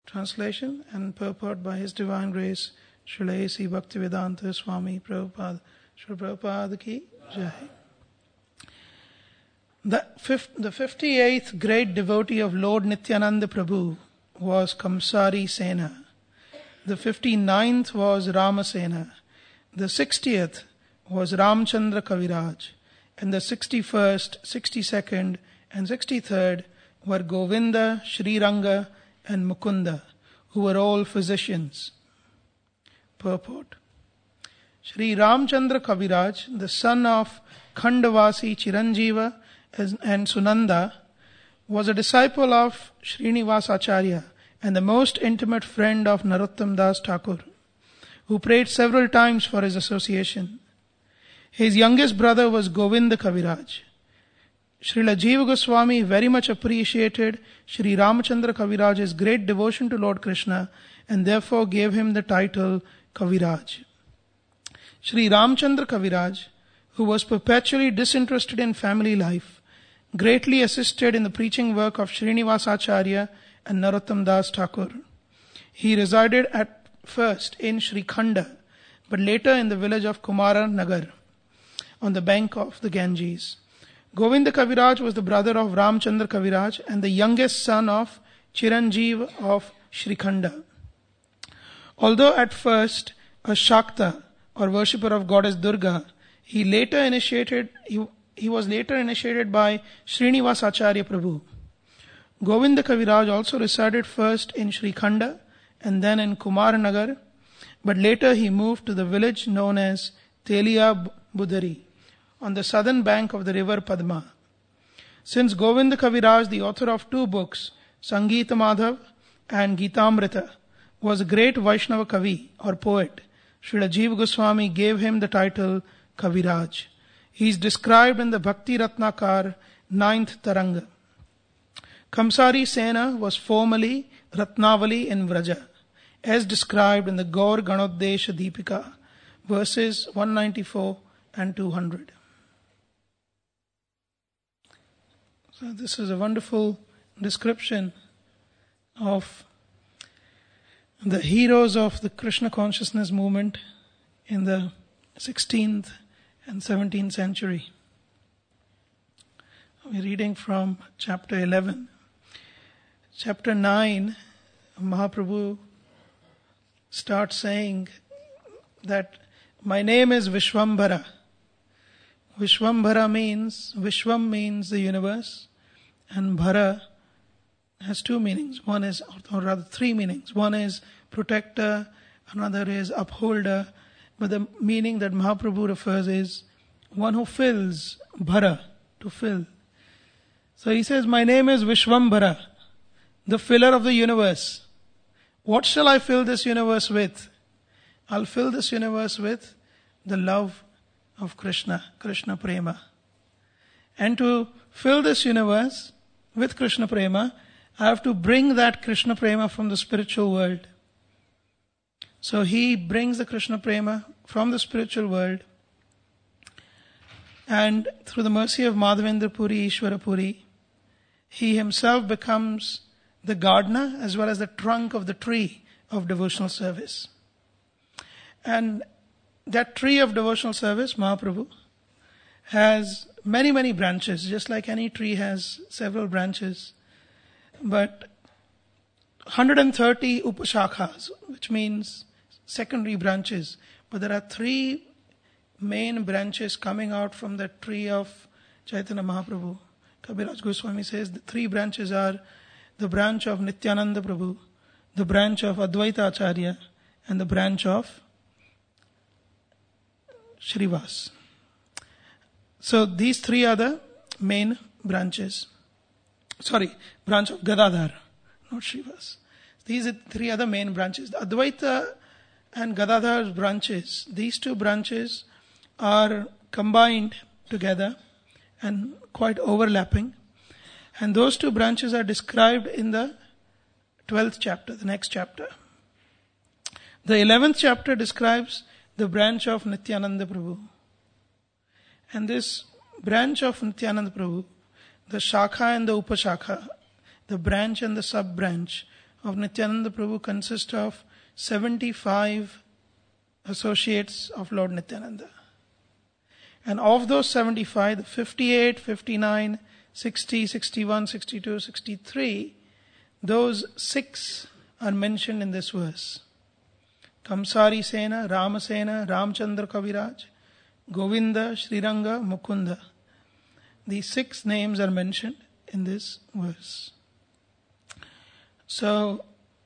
Translation and purport by His Divine Grace, Srila A.C. Bhaktivedanta Swami Prabhupada. Srila Prabhupada ki Jai. The 58th great devotee of Lord Nityananda Prabhu was Kamsari Sena. The 59th was Ramasena. The 60th was Ramchandra Kaviraj. And the 61st, 62nd and 63rd were Govinda, Sriranga and Mukunda, who were all physicians. Purport. Sri Ramchandra Kaviraj, the son of Khandavasi Chiranjiva and Sunanda, was a disciple of Srinivas Acharya and the most intimate friend of Narottam Das Thakur, who prayed several times for his association. His youngest brother was Govinda Kaviraj. Srila Jiva Goswami very much appreciated Sri Ramchandra Kaviraj's great devotion to Lord Krishna and therefore gave him the title Kaviraj. Sri Ramchandra Kaviraj, who was perpetually disinterested in family life, greatly assisted in the preaching work of Srinivas Acharya and Narottam Das Thakur. He resided at first in Sri Khanda, but later in the village of Kumara Nagar, on the bank of the Ganges. Govinda Kaviraj was the brother of Ramchandra Kaviraj and the youngest son of Chiranjeev of Sri Khanda. Although at first a Shakta or worshipper of goddess Durga, he was later initiated by Srinivas Acharya Prabhu. Govinda Kaviraj also resided first in Sri Khanda and then in Kumaranagar, but later he moved to the village known as Telia Budari on the southern bank of the river Padma. Since Govinda Kaviraj, the author of 2 books, Sangeeta Madhav and Gitamrita, was a great Vaishnava Kavi or poet, Srila Jiva Goswami gave him the title Kaviraj. He is described in the Bhakti Ratnakar 9th Taranga. Kamsari Sena was formerly Ratnavali in Vraja, as described in the Gaur Ganodesha Deepika, verses 194 and 200. So this is a wonderful description of the heroes of the Krishna consciousness movement in the 16th and 17th century. We're reading from chapter 11. Chapter 9, Mahaprabhu starts saying that my name is Vishwambhara. Vishwambhara means, Vishwam means the universe, and Bhara has 2 meanings. One is, or rather 3 meanings. One is protector, another is upholder, but the meaning that Mahaprabhu refers is one who fills, Bhara, to fill. So he says, my name is Vishwambhara, the filler of the universe. What shall I fill this universe with? I'll fill this universe with the love of Krishna, Krishna Prema. And to fill this universe with Krishna Prema, I have to bring that Krishna Prema from the spiritual world. So he brings the Krishna Prema from the spiritual world, and through the mercy of Madhavendra Puri, Ishwara Puri, he himself becomes the gardener as well as the trunk of the tree of devotional service. And that tree of devotional service, Mahaprabhu, has many, many branches, just like any tree has several branches. But 130 upashakhas, which means secondary branches. But there are 3 main branches coming out from the tree of Chaitanya Mahaprabhu. Kabiraj Goswami says the 3 branches are the branch of Nityananda Prabhu, the branch of Advaita Acharya, and the branch of Shrivas. So these 3 are the main branches. Branch of Gadadhar, not Shrivas. These are 3 other main branches. The Advaita and Gadadhar branches, these 2 branches are combined together and quite overlapping. And those 2 branches are described in the 12th chapter, the next chapter. The 11th chapter describes the branch of Nityananda Prabhu. And this branch of Nityananda Prabhu, the Shakha and the Upashakha, the branch and the sub-branch, of Nityananda Prabhu consist of 75 associates of Lord Nityananda. And of those 75, the 58, 59, 60, 61, 62, 63, those 6 are mentioned in this verse. Kamsari Sena, Ramasena, Ramchandra Kaviraj, Govinda, Sriranga, Mukunda. These 6 names are mentioned in this verse. So,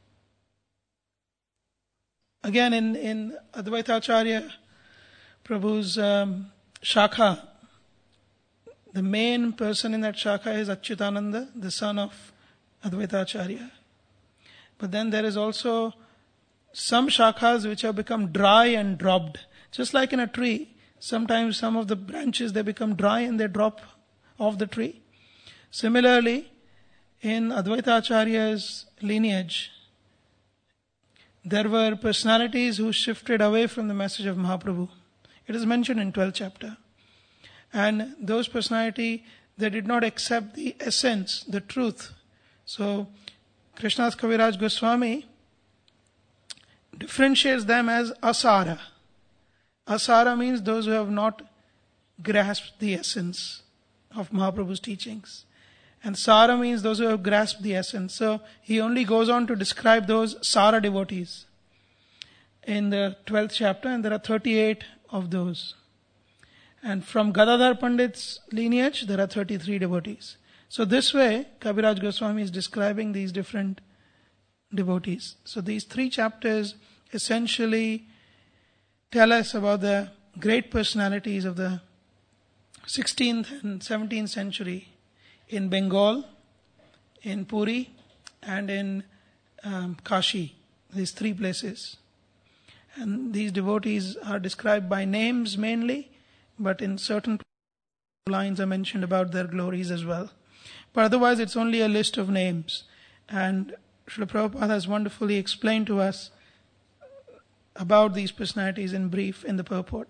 again in Advaita Acharya Prabhu's Shakha, the main person in that Shakha is Achyutananda, the son of Advaita Acharya. But then there is also some shakhas which have become dry and dropped. Just like in a tree, sometimes some of the branches they become dry and they drop off the tree. Similarly, in Advaita Acharya's lineage, there were personalities who shifted away from the message of Mahaprabhu. It is mentioned in 12th chapter. And those personalities, they did not accept the essence, the truth. So, Krishnadas Kaviraj Goswami differentiates them as asara. Asara means those who have not grasped the essence of Mahaprabhu's teachings. And Sara means those who have grasped the essence. So he only goes on to describe those Sara devotees in the 12th chapter, and there are 38 of those. And from Gadadhar Pandit's lineage, there are 33 devotees. So this way, Kaviraj Goswami is describing these different devotees. So these 3 chapters essentially tell us about the great personalities of the 16th and 17th century in Bengal, in Puri, and in Kashi, these 3 places. And these devotees are described by names mainly, but in certain lines are mentioned about their glories as well. But otherwise it's only a list of names. And Srila Prabhupada has wonderfully explained to us about these personalities in brief in the purport.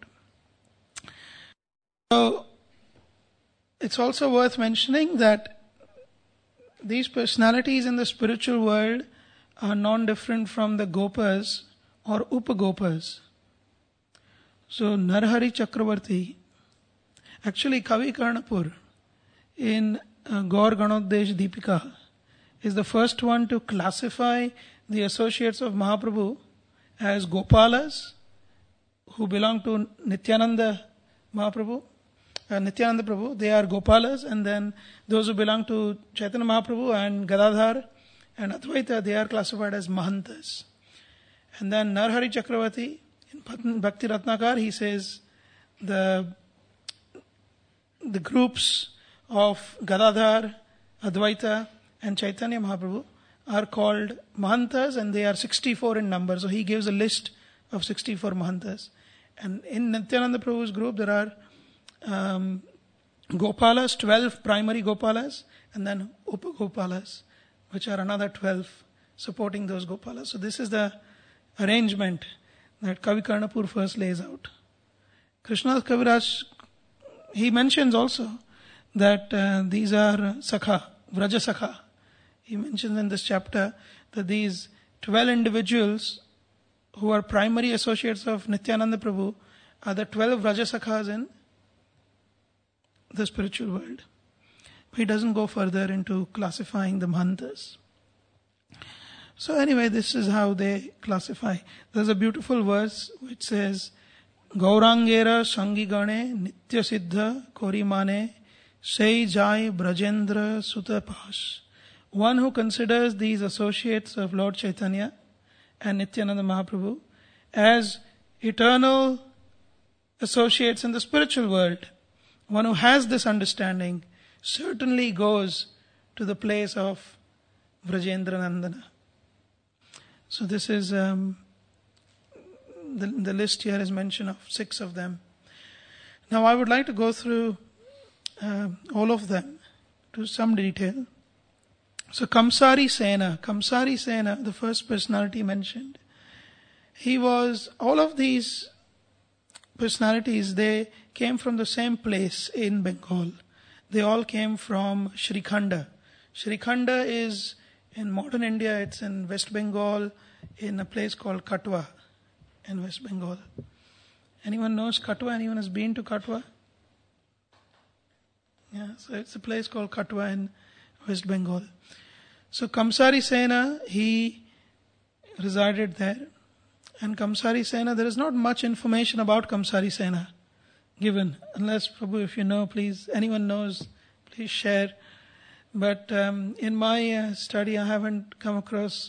So, it's also worth mentioning that these personalities in the spiritual world are non-different from the Gopas or Upagopas. So Narhari Chakravarti, actually Kavi Karnapur in Gaur Ganoddesh Deepika is the first one to classify the associates of Mahaprabhu as Gopalas who belong to Nityananda Mahaprabhu. Nityananda Prabhu, they are Gopalas, and then those who belong to Chaitanya Mahaprabhu and Gadadhar and Advaita, they are classified as Mahantas. And then Narhari Chakravarti, in Bhakti Ratnakar, he says the groups of Gadadhar, Advaita and Chaitanya Mahaprabhu are called Mahantas, and they are 64 in number. So he gives a list of 64 Mahantas. And in Nityananda Prabhu's group, there are Gopalas, 12 primary Gopalas, and then Upagopalas, which are another 12 supporting those Gopalas. So this is the arrangement that Kavi Karnapur first lays out. Krishnadas Kaviraj, he mentions also that these are Sakha, Vraja Sakha. He mentions in this chapter that these 12 individuals who are primary associates of Nityananda Prabhu are the 12 Vraja Sakhas in the spiritual world. He doesn't go further into classifying the Mahantas. So anyway, this is how they classify. There's a beautiful verse which says, Gaurangera Sangi Gane Nitya Siddha Korimane Sei Jai Brajendra Sutapash. One who considers these associates of Lord Chaitanya and Nityananda Mahaprabhu as eternal associates in the spiritual world, one who has this understanding certainly goes to the place of Vrajendra Nandana. So this is the list here is mention of 6 of them. Now I would like to go through all of them to some detail. So Kamsari Sena, the first personality mentioned, he was, all of these personalities, they came from the same place in Bengal. They all came from Shrikhanda. Shrikhanda is In modern India, it's in West Bengal, in a place called Katwa in West Bengal. Anyone knows Katwa? Anyone has been to Katwa? Yeah, so it's a place called Katwa in West Bengal. So Kamsari Sena, he resided there. And Kamsari Sena, there is not much information about Kamsari Sena given. Unless, Prabhu, if you know, please, anyone knows, please share. But in my study, I haven't come across,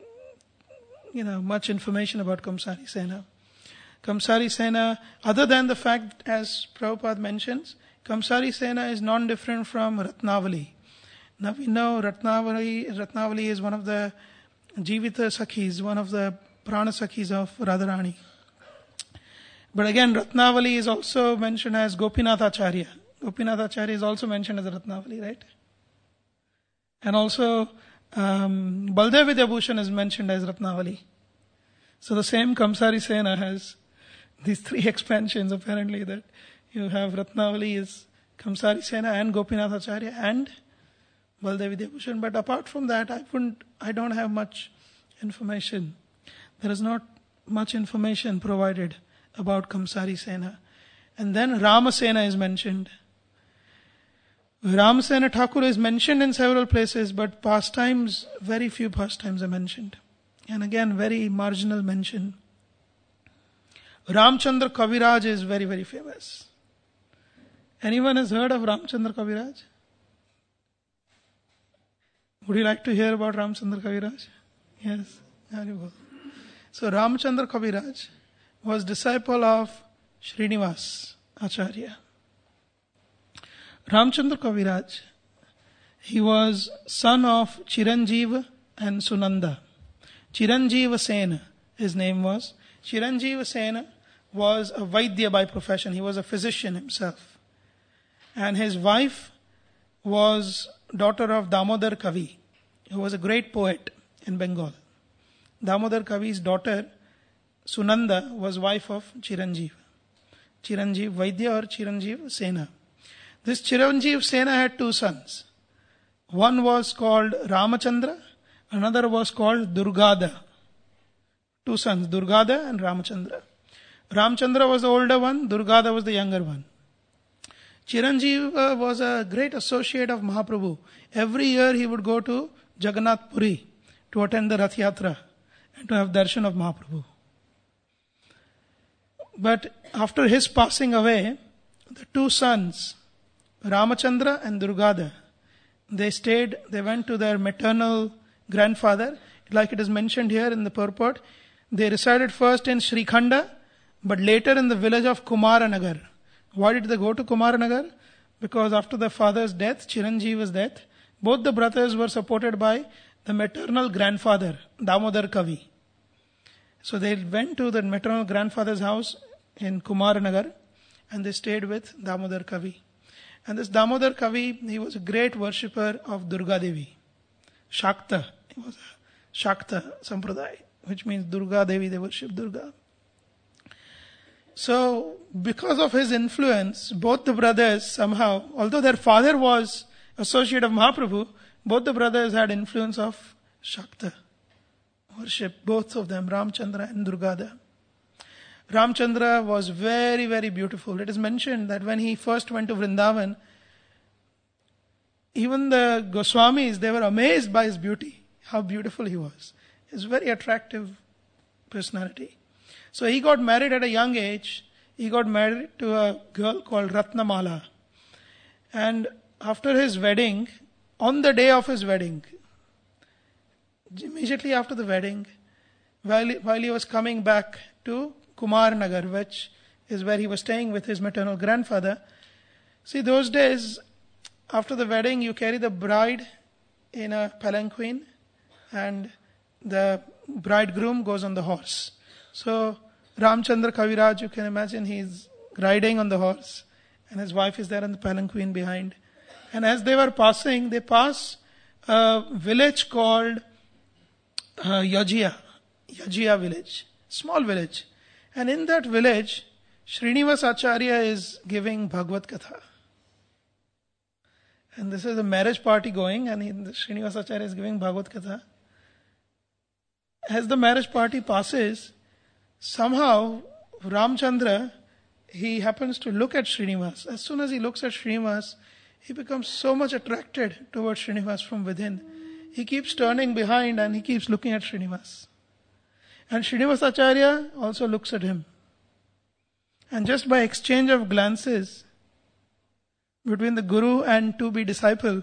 much information about Kamsari Sena. Kamsari Sena, other than the fact, as Prabhupada mentions, Kamsari Sena is non-different from Ratnavali. Now we know Ratnavali is one of the Jivita Sakhis, one of the Prana Sakhis of Radharani. But again, Ratnavali is also mentioned as Gopinath Acharya. Gopinath Acharya is also mentioned as Ratnavali, right? And also, Baldev Vidyabhushan is mentioned as Ratnavali. So the same Kamsari Sena has these three expansions apparently, that you have Ratnavali is Kamsari Sena and Gopinath Acharya and Baldev Vidyabhushan. But apart from that, I don't have much information. There is not much information provided about Kamsari Sena. And then Ramasena is mentioned. Ramasena Thakur is mentioned in several places, but pastimes, very few pastimes are mentioned. And again, very marginal mention. Ramchandra Kaviraj is very, very famous. Anyone has heard of Ramchandra Kaviraj? Would you like to hear about Ramchandra Kaviraj? Yes, very well. So Ramchandra Kaviraj was disciple of Srinivas Acharya. Ramchandra Kaviraj, he was son of Chiranjeeva and Sunanda. Chiranjeeva Sena, his name was. Chiranjeeva Sena was a Vaidya by profession. He was a physician himself. And his wife was daughter of Damodar Kavi, who was a great poet in Bengal. Damodar Kavi's daughter, Sunanda, was wife of Chiranjeev. Chiranjeev Vaidya or Chiranjeev Sena. This Chiranjeev Sena had two sons. One was called Ramachandra, another was called Durgada. Two sons, Durgada and Ramachandra. Ramchandra was the older one, Durgada was the younger one. Chiranjeev was a great associate of Mahaprabhu. Every year he would go to Jagannath Puri to attend the Rath Yatra and to have darshan of Mahaprabhu. But after his passing away, the two sons, Ramachandra and Durgada, they went to their maternal grandfather. Like it is mentioned here in the purport, they resided first in Srikhanda, but later in the village of Kumaranagar. Why did they go to Kumaranagar? Because after their father's death, Chiranjeeva's death, both the brothers were supported by the maternal grandfather, Damodar Kavi. So they went to the maternal grandfather's house in Kumaranagar and they stayed with Damodar Kavi. And this Damodar Kavi, he was a great worshipper of Durga Devi. Shakta. He was a Shakta Sampradaya, which means Durga Devi, they worship Durga. So, because of his influence, both the brothers somehow, although their father was associate of Mahaprabhu, both the brothers had influence of Shakta worship, both of them, Ramchandra and Durgada. Ramchandra was very, very beautiful. It is mentioned that when he first went to Vrindavan, even the Goswamis, they were amazed by his beauty, how beautiful he was. He's a very attractive personality. So he got married at a young age. He got married to a girl called Ratnamala. And after his wedding, on the day of his wedding, immediately after the wedding, while he was coming back to Kumaranagar, which is where he was staying with his maternal grandfather. See, those days, after the wedding, you carry the bride in a palanquin and the bridegroom goes on the horse. So, Ramchandra Kaviraj, you can imagine, he's riding on the horse and his wife is there on the palanquin behind. And as they were passing, they pass a village called Yajia village, small village. And in that village, Srinivas Acharya is giving Bhagavad Katha. And this is a marriage party going, and Srinivasacharya is giving Bhagavad Katha. As the marriage party passes, somehow Ramchandra, he happens to look at Srinivas. As soon as he looks at Srinivas, he becomes so much attracted towards Srinivas from within. He keeps turning behind and he keeps looking at Srinivas. And Srinivasacharya also looks at him. And just by exchange of glances between the Guru and to-be disciple,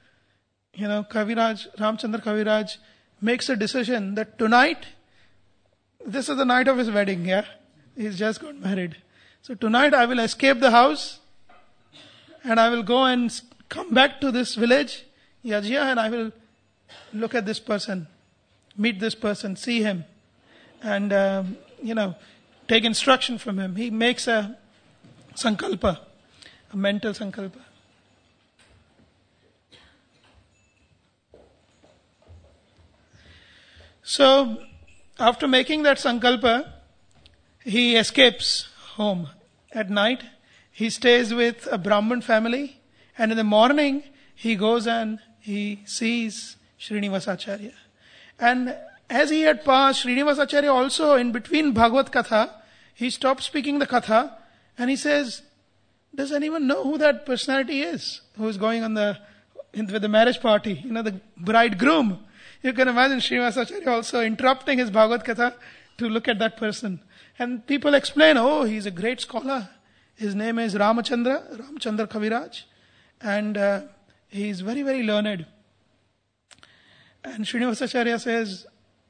Ramchandra Kaviraj makes a decision that tonight, this is the night of his wedding, yeah? He's just got married. So tonight I will escape the house and I will go and come back to this village, Yajya, and I will look at this person, meet this person, see him, and, take instruction from him. He makes a sankalpa, a mental sankalpa. So, after making that sankalpa, he escapes home. At night, he stays with a Brahmin family, and in the morning, he goes and he sees Srinivasacharya. And as he had passed, Srinivasacharya also, in between Bhagavad Katha, he stopped speaking the Katha, and he says, does anyone know who that personality is, who is going on with the marriage party? The bridegroom. You can imagine Srinivasacharya also interrupting his Bhagavad Katha to look at that person. And people explain, he's a great scholar. His name is Ramchandra Kaviraj. And he's very, very learned. And Srinivasacharya says,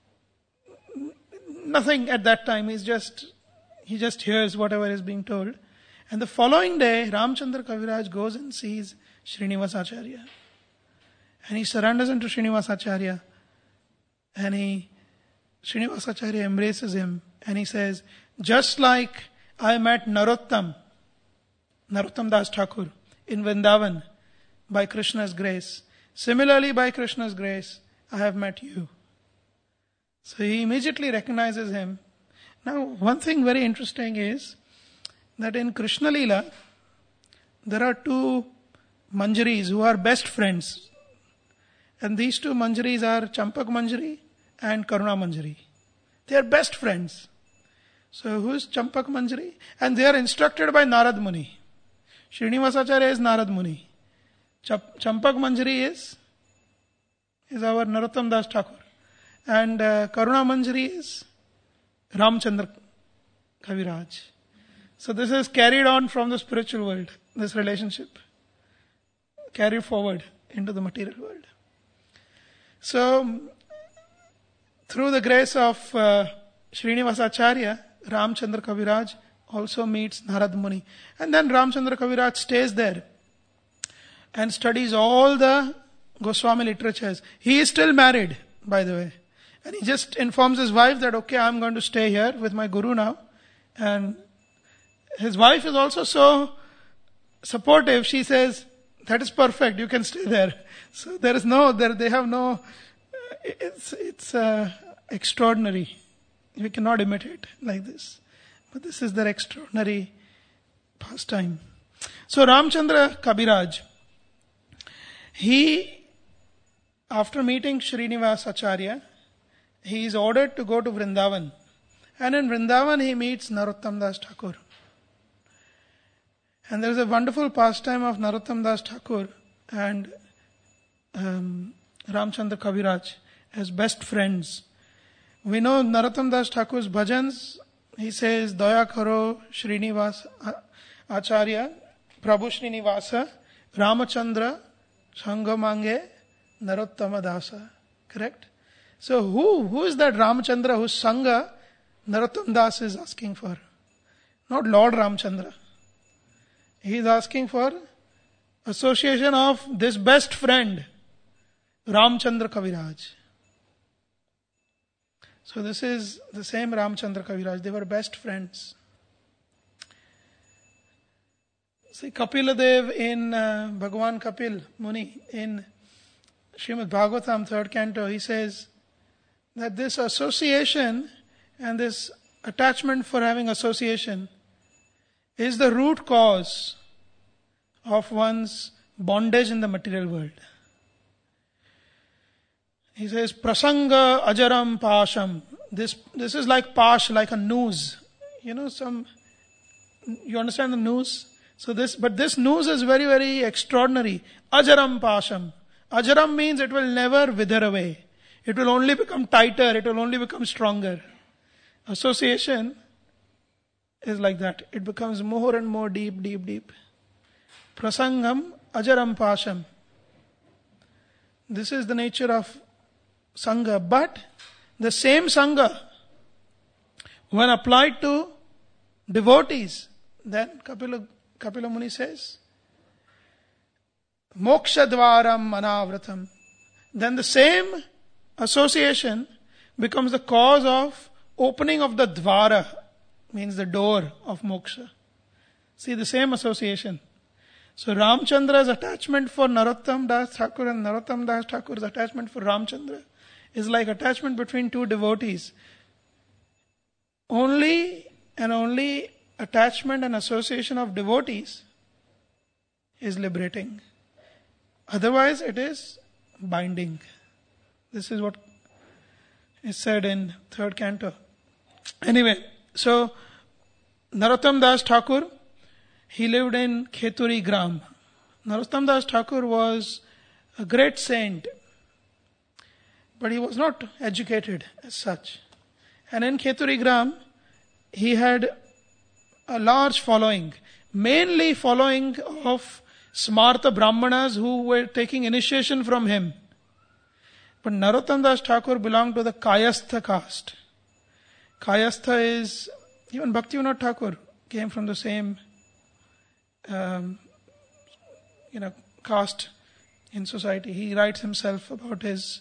nothing at that time. He just hears whatever is being told. And the following day, Ramchandra Kaviraj goes and sees Srinivasacharya. And he surrenders into Srinivasacharya. And Srinivasacharya embraces him. And he says, just like I met Narottam Das Thakur in Vrindavan by Krishna's grace, similarly by Krishna's grace, I have met you. So he immediately recognizes him. Now, one thing very interesting is that in Krishna Leela, there are two Manjaris who are best friends. And these two Manjaris are Champak Manjari and Karuna Manjari. They are best friends. So who is Champak Manjari? And they are instructed by Narad Muni. Srinivasacharya is Narad Muni. Champak Manjari is our Narottam Das Thakur. And Karuna Manjari is Ramchandra Kaviraj. So this is carried on from the spiritual world, this relationship. Carried forward into the material world. So, through the grace of Srinivasacharya, Ramchandra Kaviraj also meets Narad Muni. And then Ramchandra Kaviraj stays there and studies all the Goswami literatures. He is still married, by the way. And he just informs his wife that, okay, I'm going to stay here with my guru now. And his wife is also so supportive. She says, that is perfect, you can stay there. So they have no, it's extraordinary. We cannot imitate like this. But this is their extraordinary pastime. So Ramchandra Kaviraj, after meeting Srinivasacharya, he is ordered to go to Vrindavan. And in Vrindavan he meets Narottam Das Thakur. And there is a wonderful pastime of Narottam Das Thakur and Ramchandra Kaviraj as best friends. We know Narottam Das Thakur's bhajans. He says, Daya Karo Srinivas Acharya, Prabhu Srinivasa, Ramachandra, Sangamange, Narottama Dasa. Correct? So who is that Ramachandra whose Sangha Narottam Das is asking for? Not Lord Ramchandra. He is asking for association of this best friend, Ramchandra Kaviraj. So this is the same Ramchandra Kaviraj. They were best friends. See, Kapila Dev in Bhagavan Kapil Muni in Srimad Bhagavatam 3rd canto, he says that this association and this attachment for having association is the root cause of one's bondage in the material world. He says, prasanga ajaram pasham. This is like pash, like a noose. You understand the noose? But this noose is very, very extraordinary. Ajaram pasham. Ajaram means it will never wither away. It will only become tighter. It will only become stronger. Association is like that. It becomes more and more deep, deep, deep. Prasangam ajaram pasham. This is the nature of Sangha. But the same Sangha, when applied to devotees, then Kapila Muni says, Moksha dvaram anavratam. Then the same association becomes the cause of opening of the dvara, means the door of moksha. See, the same association. So Ramchandra's attachment for Narottam Das Thakur and Narottam Das Thakur's attachment for Ramchandra is like attachment between two devotees. Only and only attachment and association of devotees is liberating. Otherwise it is binding. This is what is said in 3rd canto. Anyway, so Narottam Das Thakur, he lived in Kheturi Gram. Narottam Das Thakur was a great saint, but he was not educated as such. And in Kheturi Gram, he had a large following, mainly following of Smarta Brahmanas who were taking initiation from him. But Narottam Das Thakur belonged to the Kayastha caste. Kayastha is, even Bhaktivinoda Thakur came from the same caste in society. He writes himself about his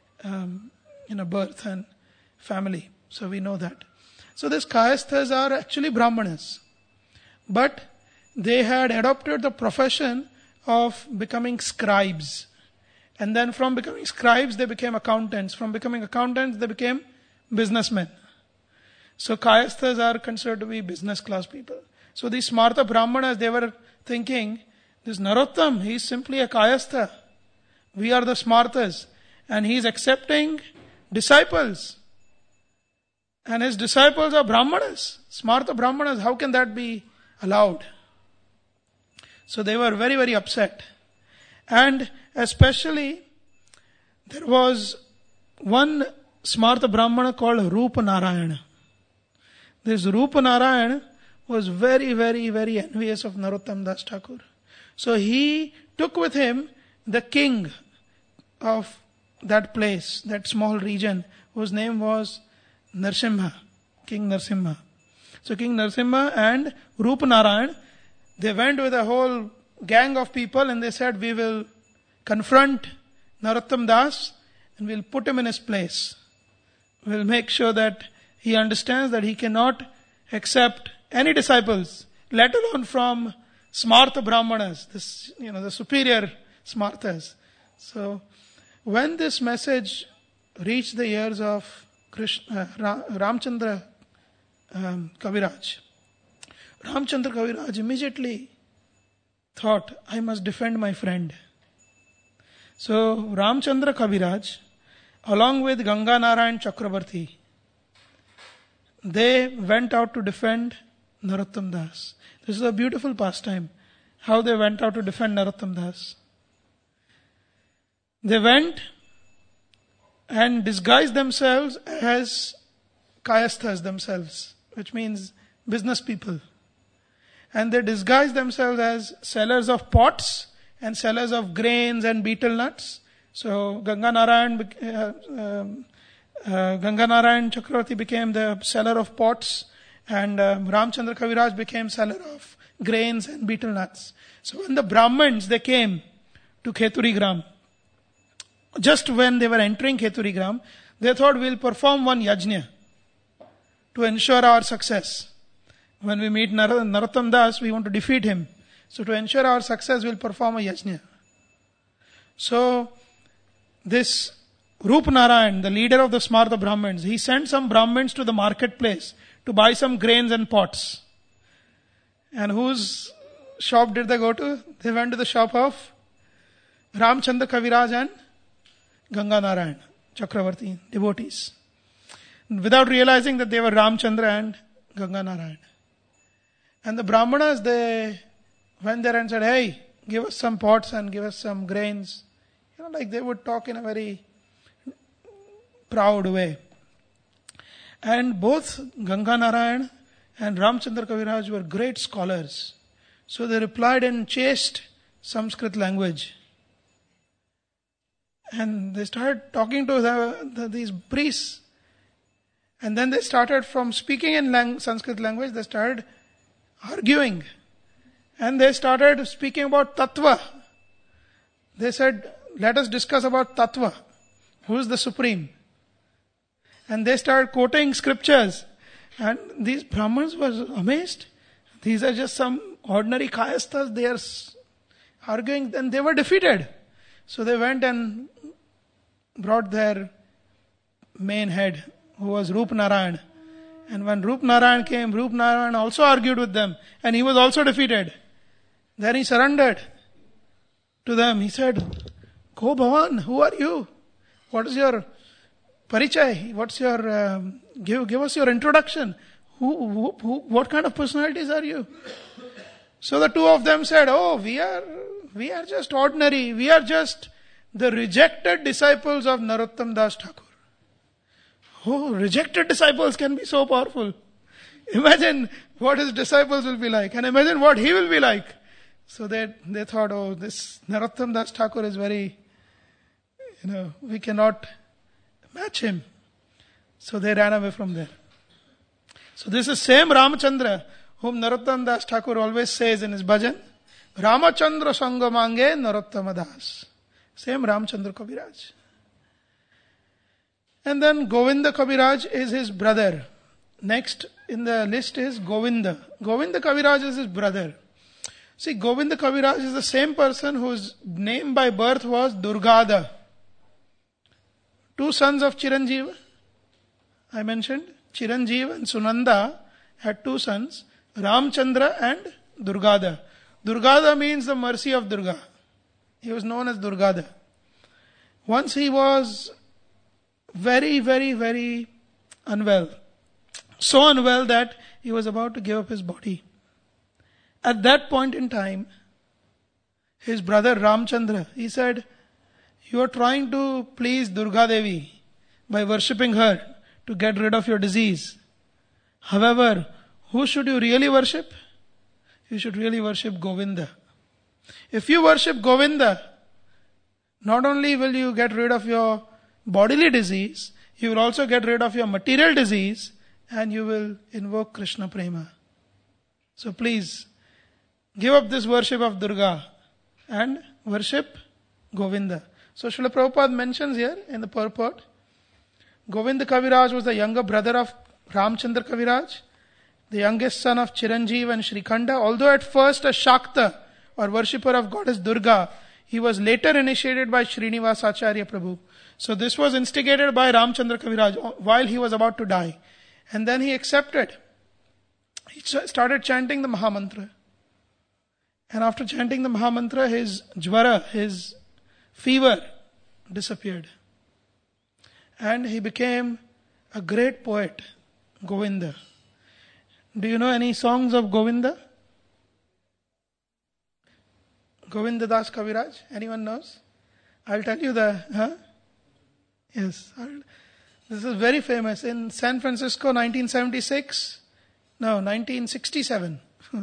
birth and family. So we know that. So these Kayasthas are actually Brahmanas. But they had adopted the profession of becoming scribes. And then from becoming scribes, they became accountants. From becoming accountants, they became businessmen. So Kayasthas are considered to be business class people. So these Smarta Brahmanas, they were thinking, this Narottam, he is simply a Kayastha. We are the Smartas. And he is accepting disciples. And his disciples are Brahmanas. Smarta Brahmanas, how can that be allowed? So they were very, very upset. And especially, there was one Smarta Brahmana called Rupa Narayana. This Rupa Narayana was very, very, very envious of Narottam Das Thakur. So he took with him the king of that place, that small region, whose name was Narsimha, King Narsimha. So King Narsimha and Rupa Narayan, they went with a whole gang of people and they said, we will confront Narottam Das and we'll put him in his place. We'll make sure that he understands that he cannot accept any disciples, let alone from Smarta Brahmanas, the superior Smartas. So when this message reached the ears of Ramchandra Kaviraj, Ramchandra Kaviraj immediately thought, I must defend my friend. So Ramchandra Kaviraj, along with Ganga Narayan Chakrabarti, they went out to defend Narottam Das. This is a beautiful pastime, how they went out to defend Narottam Das. They went and disguised themselves as Kayasthas themselves, which means business people. And they disguised themselves as sellers of pots and sellers of grains and betel nuts. So Ganga Narayan Chakravarti became the seller of pots, and Ramchandra Kaviraj became seller of grains and betel nuts. So when the Brahmins, they came to Kheturi Gram, just when they were entering Kheturi Gram, they thought, we'll perform one yajna to ensure our success. When we meet Narottam Das, we want to defeat him. So to ensure our success, we'll perform a yajna. So this Rupa Narayan, the leader of the Smarta Brahmins, he sent some Brahmins to the marketplace to buy some grains and pots. And whose shop did they go to? They went to the shop of Ramchandra Kaviraj and Ganga Narayan Chakravarti, devotees, without realizing that they were Ramchandra and Ganga Narayan. And the Brahmanas, they went there and said, hey, give us some pots and give us some grains. Like they would talk in a very proud way. And both Ganga Narayan and Ramchandra Kaviraj were great scholars. So they replied in chaste Sanskrit language. And they started talking to these priests. And then they started from speaking in Sanskrit language, they started arguing. And they started speaking about Tattva. They said, let us discuss about Tattva. Who is the Supreme? And they started quoting scriptures. And these Brahmins were amazed. These are just some ordinary kayasthas. They are arguing, and they were defeated. So they went and brought their main head, who was Rup Narayan. And when Rup Narayan came, Rup Narayan also argued with them. And he was also defeated. Then he surrendered to them. He said, Go Bhavan, who are you? What is your parichay? What's your, give us your introduction. What kind of personalities are you? So the two of them said, oh, we are just ordinary. We are just the rejected disciples of Narottam Das Thakur. Oh, rejected disciples can be so powerful. Imagine what his disciples will be like, and imagine what he will be like. So they thought, oh, this Narottam Das Thakur is very, we cannot match him. So they ran away from there. So this is same Ramachandra whom Narottam Das Thakur always says in his bhajan, Ramachandra Sangamange Narottama Das. Same Ramchandra Kaviraj. And then Govinda Kaviraj is his brother. Next in the list is Govinda. Govinda Kaviraj is his brother. See, Govinda Kaviraj is the same person whose name by birth was Durgada. Two sons of Chiranjeeva. I mentioned Chiranjeeva and Sunanda had two sons, Ramchandra and Durgada. Durgada means the mercy of Durga. He was known as Durgada. Once he was very, very, very unwell. So unwell that he was about to give up his body. At that point in time, his brother Ramchandra, he said, you are trying to please Durga Devi by worshipping her to get rid of your disease. However, who should you really worship? You should really worship Govinda. If you worship Govinda, not only will you get rid of your bodily disease, you will also get rid of your material disease, and you will invoke Krishna Prema. So please, give up this worship of Durga and worship Govinda. So Srila Prabhupada mentions here in the purport, Govinda Kaviraj was the younger brother of Ramchandra Kaviraj, the youngest son of Chiranjeev and Shrikhanda. Although at first a Shakta or worshipper of goddess Durga, he was later initiated by Srinivas Acharya Prabhu. So this was instigated by Ramchandra Kaviraj while he was about to die. And then he accepted. He started chanting the Mahamantra. And after chanting the Mahamantra, his jvara, his fever disappeared. And he became a great poet, Govinda. Do you know any songs of Govinda? Govinda Das Kaviraj? Anyone knows? I'll tell you Yes. This is very famous. In San Francisco, 1967.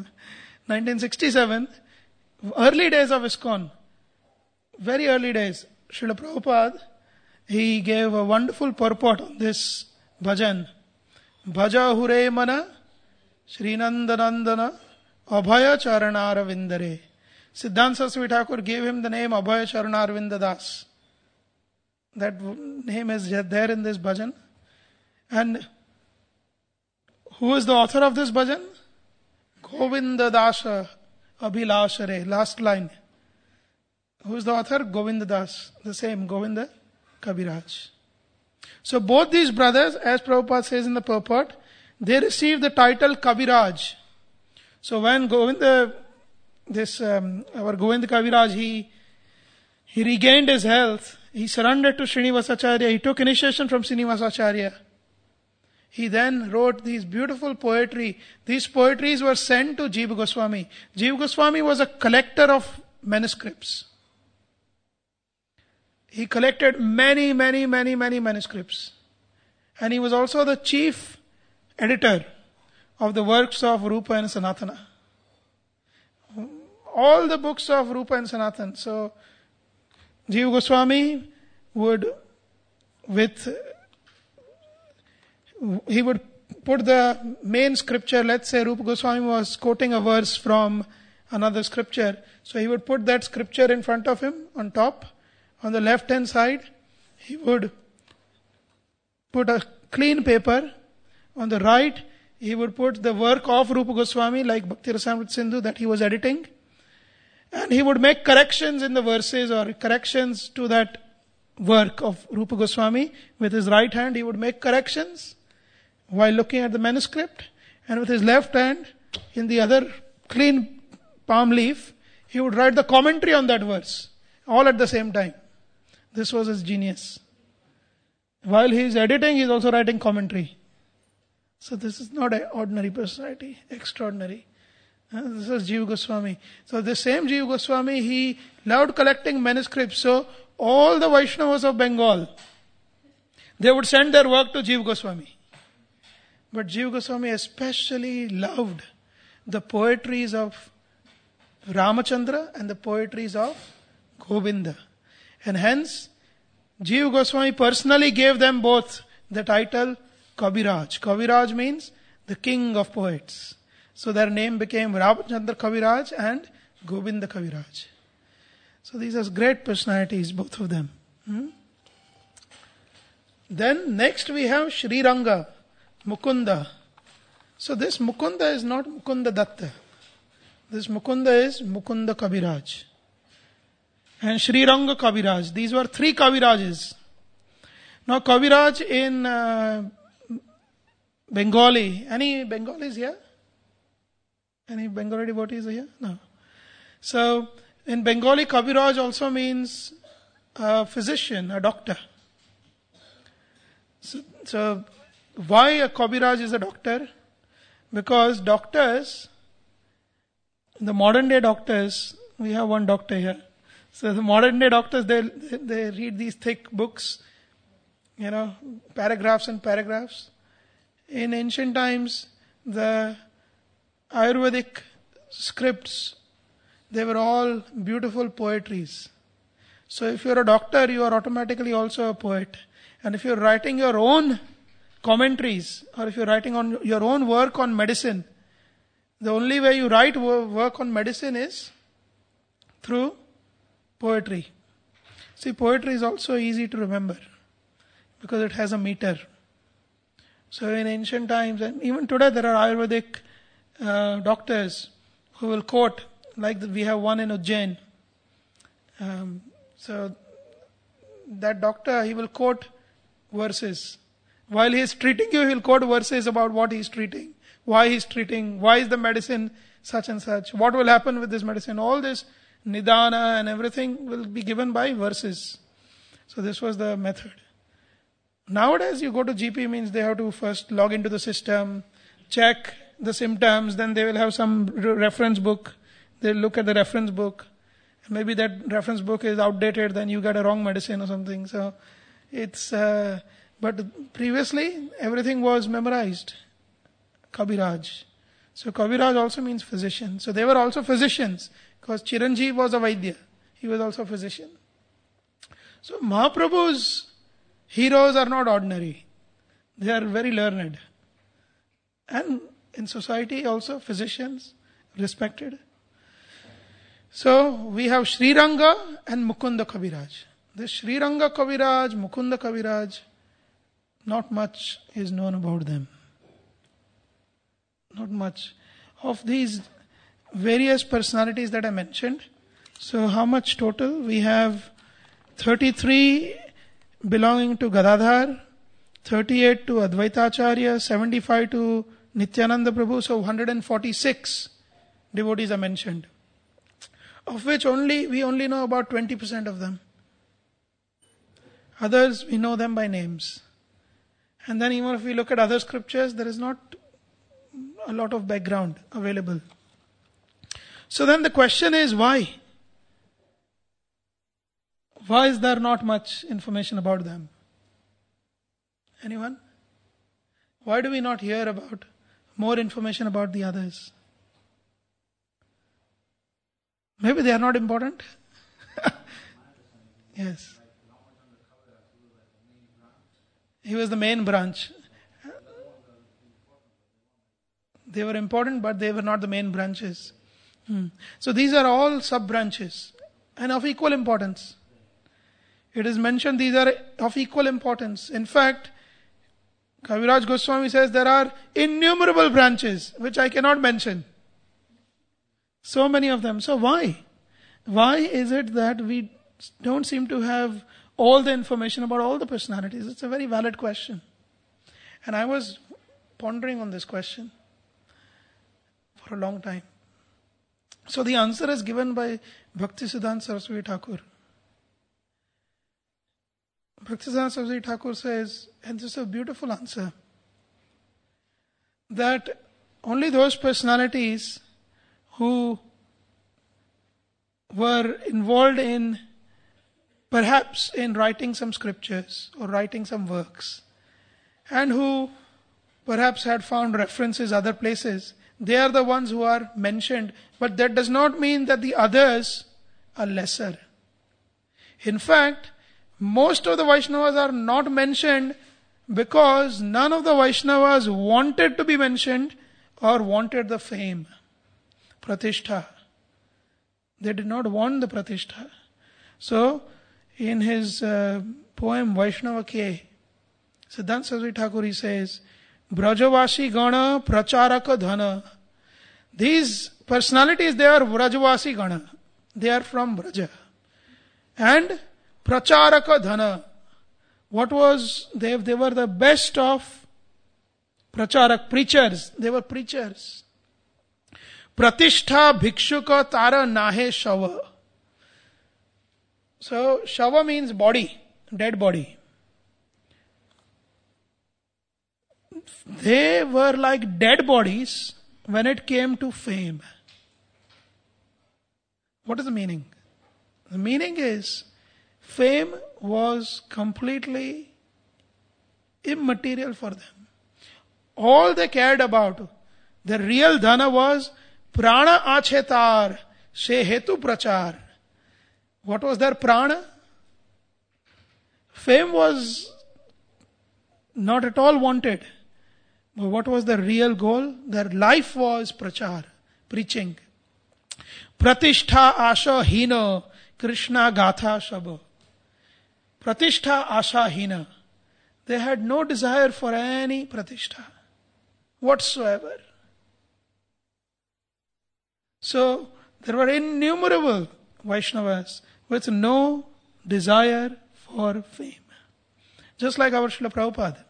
1967, early days of ISKCON, very early days, Srila Prabhupada, he gave a wonderful purport on this bhajan. Bhaja hure mana, Srinandanandana, Abhaya Charanara Vindare. Siddhanta Saraswati Thakur gave him the name Abhaya Charanara Vindadas. That name is there in this bhajan. And who is the author of this bhajan? Govinda Dasa Abhilashare. Last line. Who is the author? Govinda Das. The same, Govinda Kaviraj. So both these brothers, as Prabhupada says in the purport, they received the title Kaviraj. So when our Govinda Kaviraj, He regained his health. He surrendered to Srinivasacharya. He took initiation from Srinivasacharya. He then wrote these beautiful poetry. These poetries were sent to Jiva Goswami. Jiva Goswami was a collector of manuscripts. He collected many manuscripts. And he was also the chief editor of the works of Rupa and Sanatana. All the books of Rupa and Sanatana. So, Jiva Goswami he would put the main scripture. Let's say Rupa Goswami was quoting a verse from another scripture. So he would put that scripture in front of him on top. On the left hand side, he would put a clean paper. On the right, he would put the work of Rupa Goswami, like Bhakti Rasamrita Sindhu that he was editing. And he would make corrections in the verses or corrections to that work of Rupa Goswami. With his right hand, he would make corrections while looking at the manuscript. And with his left hand, in the other clean palm leaf, he would write the commentary on that verse. All at the same time. This was his genius. While he is editing, he is also writing commentary. So this is not an ordinary personality. Extraordinary. This is Jiva Goswami. So the same Jiva Goswami, he loved collecting manuscripts. So all the Vaishnavas of Bengal, they would send their work to Jiva Goswami. But Jiva Goswami especially loved the poetries of Ramachandra and the poetries of Govinda. And hence, Jiva Goswami personally gave them both the title Kaviraj. Kaviraj means the king of poets. So their name became Ramachandra Kaviraj and Govinda Kaviraj. So these are great personalities, both of them. Then next we have Sri Ranga, Mukunda. So this Mukunda is not Mukunda Datta. This Mukunda is Mukunda Kaviraj. And Sri Ranga Kaviraj. These were three Kavirajas. Now Kaviraj in Bengali. Any Bengalis here? Any Bengali devotees here? No. So in Bengali, Kaviraj also means a physician, a doctor. So why a Kaviraj is a doctor? Because doctors, the modern day doctors, we have one doctor here. So the modern day doctors, they read these thick books, paragraphs and paragraphs. In ancient times, the Ayurvedic scripts, they were all beautiful poetries. So if you're a doctor, you are automatically also a poet. And if you're writing your own commentaries, or if you're writing on your own work on medicine, the only way you write work on medicine is through poetry. See, poetry is also easy to remember because it has a meter. So in ancient times, and even today, there are Ayurvedic doctors who will quote, like we have one in Ujjain. So that doctor, he will quote verses. While he is treating you, he will quote verses about what he is treating, why he is treating, why is the medicine such and such, what will happen with this medicine. All this nidana and everything will be given by verses. So this was the method. Nowadays, you go to GP means they have to first log into the system, check the symptoms, then they will have some reference book. They'll look at the reference book. Maybe that reference book is outdated, then you get a wrong medicine or something. So it's, but previously everything was memorized. Kaviraj. So Kaviraj also means physician. So they were also physicians because Chiranjeev was a Vaidya. He was also a physician. So Mahaprabhu's heroes are not ordinary. They are very learned. And in society also physicians respected. So we have Sri Ranga and Mukunda Kaviraj. This Sri Ranga Kaviraj, Mukunda Kaviraj, not much is known about them. Not much. Of these various personalities that I mentioned, so how much total? We have 33 belonging to Gadadhar, 38 to Advaitacharya, 75 to Nityananda Prabhu, so 146 devotees are mentioned. of which we only know about 20% of them. Others, we know them by names. And then even if we look at other scriptures, there is not a lot of background available. So then the question is, why? Why is there not much information about them? Anyone? Why do we not hear about more information about the others? Maybe they are not important? Yes. He was the main branch. They were important, but they were not the main branches. So these are all sub-branches and of equal importance. It is mentioned these are of equal importance. In fact, Kaviraj Goswami says there are innumerable branches which I cannot mention. So many of them. So why? Why is it that we don't seem to have all the information about all the personalities? It's a very valid question. And I was pondering on this question for a long time. So the answer is given by Bhaktisiddhanta Saraswati Thakur. Bhaktisiddhanta Saraswati Thakur says, and this is a beautiful answer, that only those personalities who were involved in, perhaps in writing some scriptures or writing some works, and who perhaps had found references other places, they are the ones who are mentioned, but that does not mean that the others are lesser. In fact, most of the Vaishnavas are not mentioned because none of the Vaishnavas wanted to be mentioned or wanted the fame, pratishtha. They did not want the pratishtha. So, in his poem Vaishnava Ke, Siddhanta Saraswati Thakur, he says, Brajavasi Gana Pracharaka Dhana. These personalities, they are Brajavasi Gana. They are from Braja. And Pracharaka Dhana. What was, they were the best of Pracharak, preachers. They were preachers. Pratishtha Bhikshuka Tara Nahe Shava. So, Shava means body, dead body. They were like dead bodies when it came to fame. What is the meaning? The meaning is, fame was completely immaterial for them. All they cared about, the real dhana was prana achetar se hetu prachar. What was their prana? Fame was not at all wanted. But what was their real goal? Their life was prachar, preaching. Pratishtha asha hina Krishna gatha shaba. Pratishtha asha hina. They had no desire for any pratishtha whatsoever. So, there were innumerable Vaishnavas with no desire for fame. Just like our Srila Prabhupada.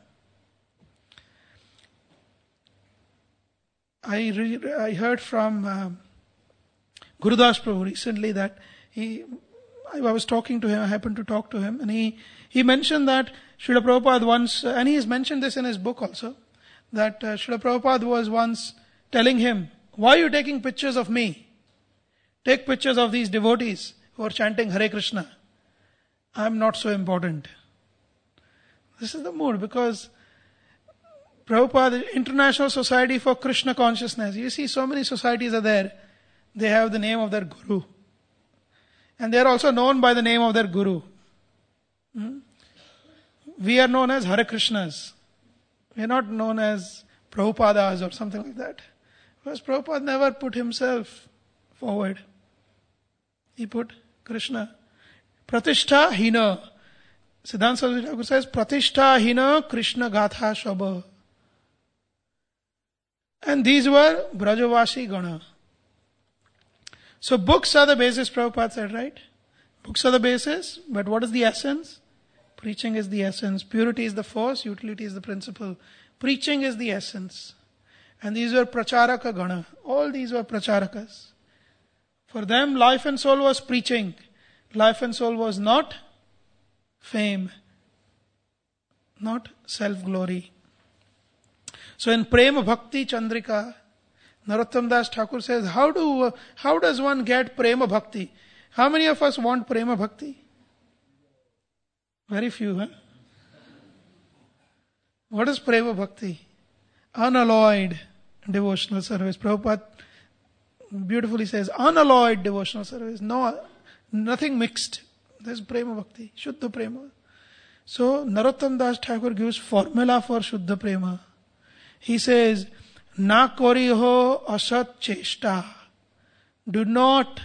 I heard from Gurudas Prabhu recently that I was talking to him, I happened to talk to him, and he mentioned that Srila Prabhupada once, and he has mentioned this in his book also, that Srila Prabhupada was once telling him, why are you taking pictures of me? Take pictures of these devotees who are chanting Hare Krishna. I am not so important. This is the mood, because Prabhupada, International Society for Krishna Consciousness, you see so many societies are there. They have the name of their guru. And they are also known by the name of their guru. We are known as Hare Krishnas. We are not known as Prabhupadas or something like that. Because Prabhupada never put himself forward. He put Krishna. Pratishtha hina. Siddhanta Saraswati Thakur says, Pratishtha hina Krishna gatha shaba. And these were Brajavasi Gana. So books are the basis, Prabhupada said, right? Books are the basis, but what is the essence? Preaching is the essence. Purity is the force, utility is the principle. Preaching is the essence. And these were Pracharaka Gana. All these were Pracharakas. For them, life and soul was preaching. Life and soul was not fame, not self-glory. So in Prema Bhakti Chandrika, Narottam Das Thakur says, how does one get Prema Bhakti? How many of us want Prema Bhakti? Very few, huh? What is Prema Bhakti? Unalloyed devotional service. Prabhupada beautifully says, unalloyed devotional service. No, nothing mixed. There's Prema Bhakti, Shuddha Prema. So Narottam Das Thakur gives formula for Shuddha Prema. He says, Na koriho asat cheshta. Do not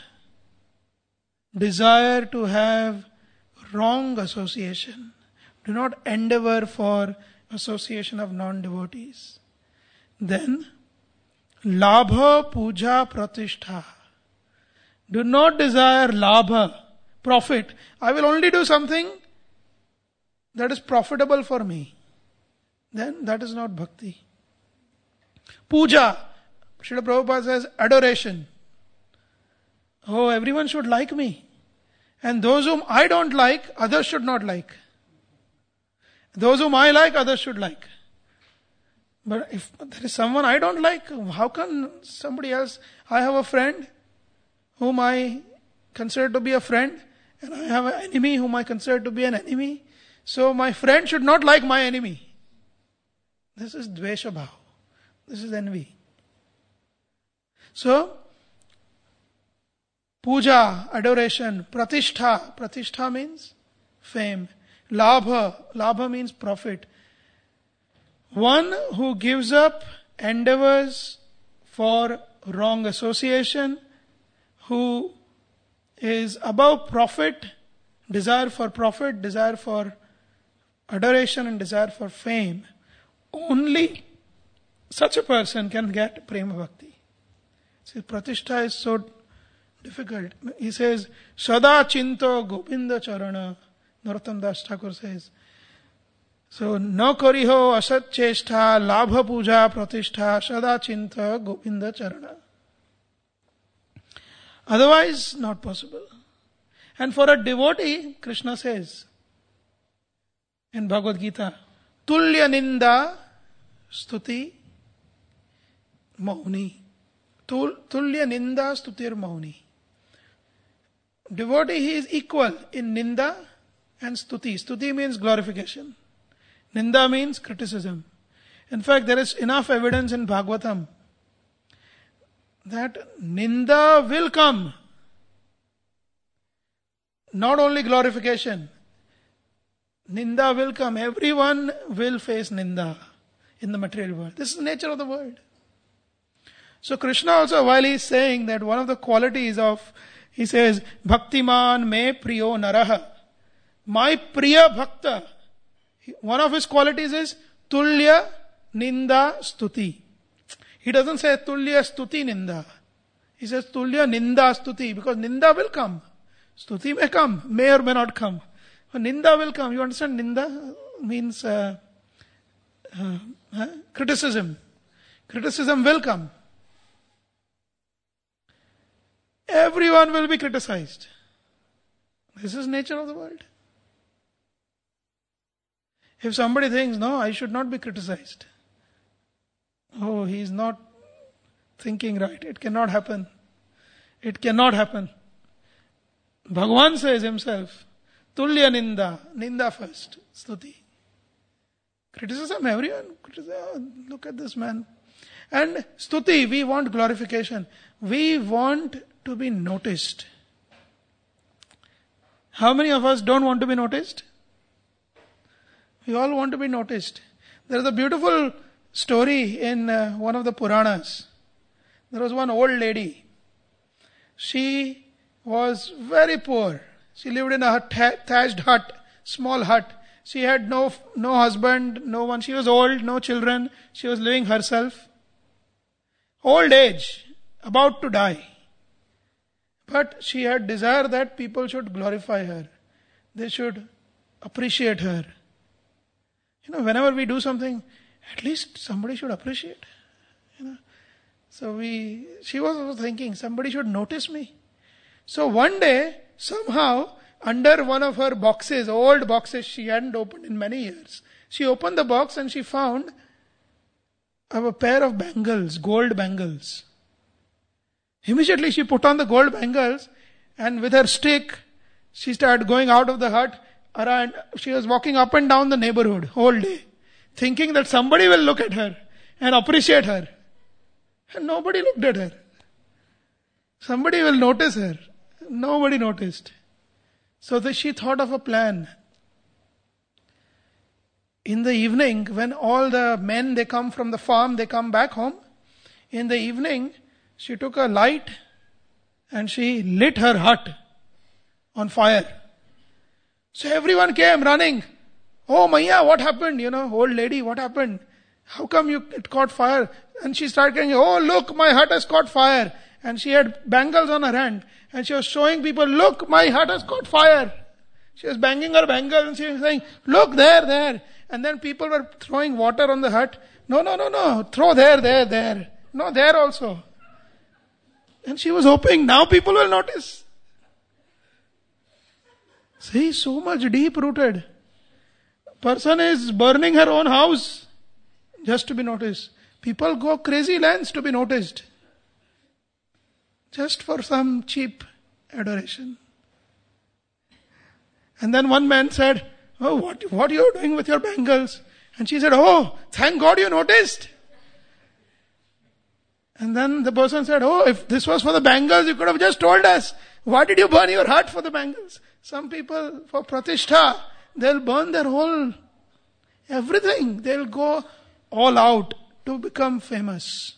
desire to have wrong association. Do not endeavor for association of non-devotees. Then, labha puja pratishtha. Do not desire labha, profit. I will only do something that is profitable for me. Then that is not bhakti. Puja, Srila Prabhupada says, adoration. Oh, everyone should like me. And those whom I don't like, others should not like. Those whom I like, others should like. But if there is someone I don't like, how can somebody else? I have a friend whom I consider to be a friend, and I have an enemy whom I consider to be an enemy. So my friend should not like my enemy. This is dvesha bhav. This is envy. So, puja, adoration, pratishtha. Pratishtha means fame. Labha means profit. One who gives up endeavors for wrong association, who is above profit, desire for adoration and desire for fame, only such a person can get Prema Bhakti. See, pratishtha is so difficult. He says, Sada Chinto Govinda Charana. Narottam Das Thakur says. So, na kariho asat cheshtha, labha puja pratishtha, sada chinta Govinda Charana. Otherwise, not possible. And for a devotee, Krishna says in Bhagavad Gita, Tulya Ninda Stuti Mauni. Tulya Ninda Stutir Mauni. Devotee, he is equal in Ninda and Stuti. Stuti means glorification. Ninda means criticism. In fact, there is enough evidence in Bhagavatam that Ninda will come. Not only glorification. Ninda will come. Everyone will face Ninda in the material world. This is the nature of the world. So Krishna also, while he is saying that one of the qualities of, he says, Bhaktiman me priyo naraha. My priya bhakta. One of his qualities is Tulya Ninda Stuti. He doesn't say Tulya Stuti Ninda. He says Tulya Ninda Stuti, because Ninda will come. Stuti may come, may or may not come. But Ninda will come. You understand? Ninda means criticism. Criticism will come. Everyone will be criticized. This is nature of the world. If somebody thinks, no, I should not be criticized. Oh, he is not thinking right. It cannot happen. It cannot happen. Bhagavan says himself, Tulya Ninda. Ninda first. Stuti. Criticism, everyone. Look at this man. And Stuti, we want glorification. We want to be noticed. How many of us don't want to be noticed? We all want to be noticed. There is a beautiful story in one of the Puranas. There was one old lady. She was very poor. She lived in a thatched hut, small hut. She had no husband, no one. She was old, no children. She was living herself. Old age, about to die. But she had desire that people should glorify her. They should appreciate her. Whenever we do something, at least somebody should appreciate. So she was thinking, somebody should notice me. So one day, somehow, under one of her boxes, old boxes she hadn't opened in many years, she opened the box and she found a pair of bangles, gold bangles. Immediately she put on the gold bangles and with her stick, she started going out of the hut around. She was walking up and down the neighborhood whole day, thinking that somebody will look at her and appreciate her. And nobody looked at her. Somebody will notice her. Nobody noticed. So she thought of a plan. In the evening, when all the men, they come from the farm, they come back home. In the evening, she took a light and she lit her hut on fire. So everyone came running. Oh, Maya, what happened? Old lady, what happened? How come it caught fire? And she started saying, oh, look, my hut has caught fire. And she had bangles on her hand. And she was showing people, look, my hut has caught fire. She was banging her bangles and she was saying, look, there. And then people were throwing water on the hut. No. Throw there. No, there also. And she was hoping, now people will notice. See, so much deep rooted. Person is burning her own house just to be noticed. People go crazy lengths to be noticed. Just for some cheap adoration. And then one man said, oh, what are you doing with your bangles? And she said, oh, thank God you noticed. And then the person said, oh, if this was for the bangles, you could have just told us. Why did you burn your heart for the bangles? Some people, for pratishtha, they'll burn their whole, everything. They'll go all out to become famous.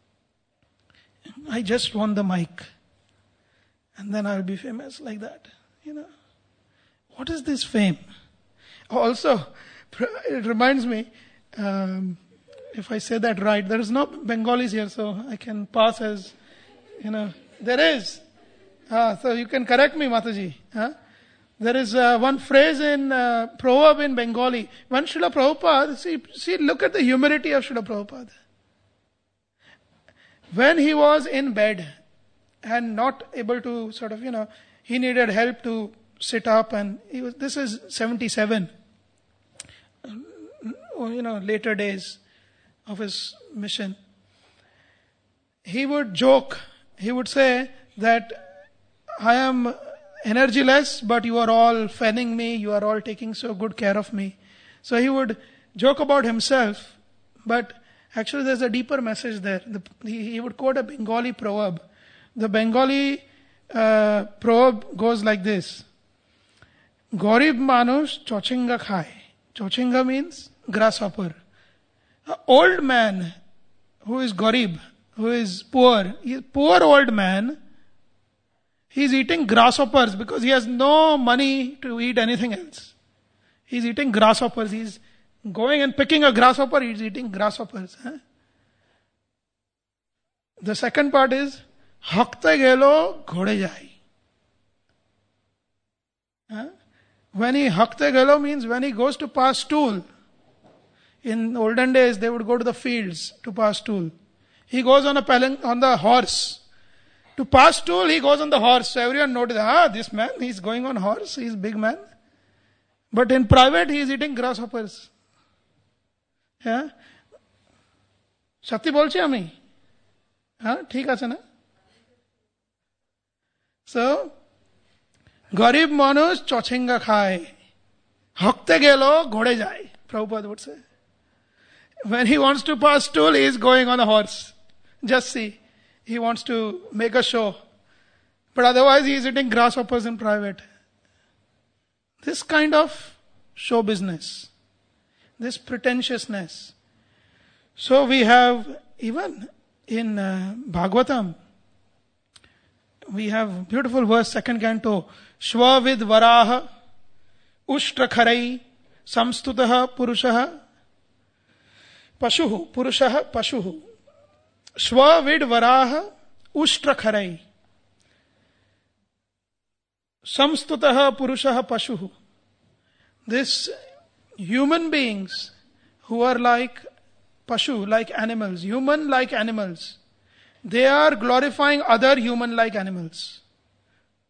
I just want the mic. And then I'll be famous like that. What is this fame? Also, it reminds me, if I say that right, there is no Bengalis here, so I can pass as, there is. So you can correct me, Mataji. There is one phrase in proverb in Bengali. When Srila Prabhupada, see, look at the humility of Srila Prabhupada. When he was in bed and not able to he needed help to sit up, and this is 77, later days of his mission. He would joke. He would say that I am energyless, but you are all fanning me. You are all taking so good care of me. So he would joke about himself, but actually there's a deeper message there. He would quote a Bengali proverb. The Bengali proverb goes like this. Gorib manush chochinga khai. Chochinga means grasshopper. An old man who is gorib, who is poor, poor old man, he's eating grasshoppers because he has no money to eat anything else. He's eating grasshoppers. He's going and picking a grasshopper, he's eating grasshoppers. The second part is, hakte gelo ghode jai. When he hakte gelo means when he goes to pass stool. In olden days, they would go to the fields to pass stool. He goes on the horse. To pass stool, he goes on the horse. So everyone notices, this man, he's going on horse, he's a big man. But in private, he is eating grasshoppers. Yeah? Shakti bolchi ami? Thik ache na? So, garib manus chochinga khai. Hakte gelo ghode jai. Prabhupada would say. When he wants to pass stool, he is going on a horse. Just see. He wants to make a show. But otherwise, he is eating grasshoppers in private. This kind of show business. This pretentiousness. So we have, even in Bhagavatam, we have beautiful verse, second canto. Shvavid varaha ushtrakharai samstutaha purushaha pashuhu. Purushaha pashuhu. Shvavid varaha ushtrakharai samstutaha purushaha pashuhu. This human beings who are like pashu, like animals, human like animals, they are glorifying other human like animals.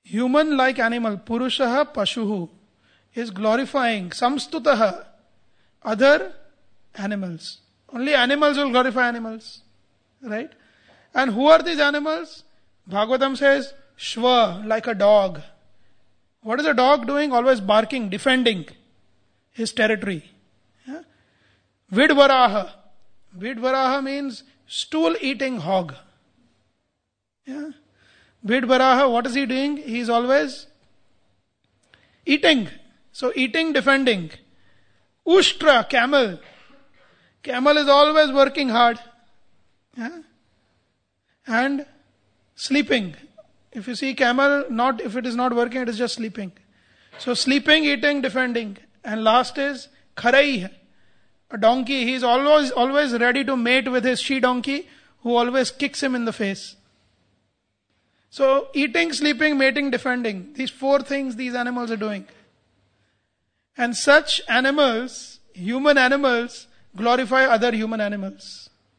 Human like animal, Purushaha Pashuhu, is glorifying Samstutaha, other animals. Only animals will glorify animals. Right? And who are these animals? Bhagavatam says, Shva, like a dog. What is a dog doing? Always barking, defending his territory. Yeah? Vidvaraha. Vidvaraha means stool-eating hog. Yeah? Vidvaraha, what is he doing? He is always eating. So eating, defending. Ushtra, camel. Camel is always working hard. Yeah? And sleeping. If you see camel, if it is not working, it is just sleeping. So sleeping, eating, defending. And last is Kharai, a donkey. He is always ready to mate with his she-donkey, who always kicks him in the face. So eating, sleeping, mating, defending. These 4 things these animals are doing. And such animals, human animals, glorify other human animals.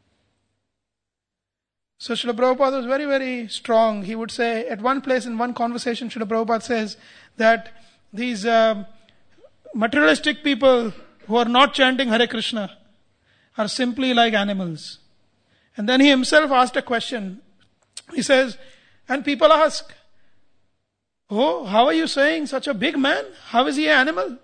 So Srila Prabhupada was very, very strong. He would say, at one place in one conversation, Srila Prabhupada says that these materialistic people who are not chanting Hare Krishna are simply like animals. And then he himself asked a question. He says, and people ask, oh, how are you saying such a big man? How is he an animal?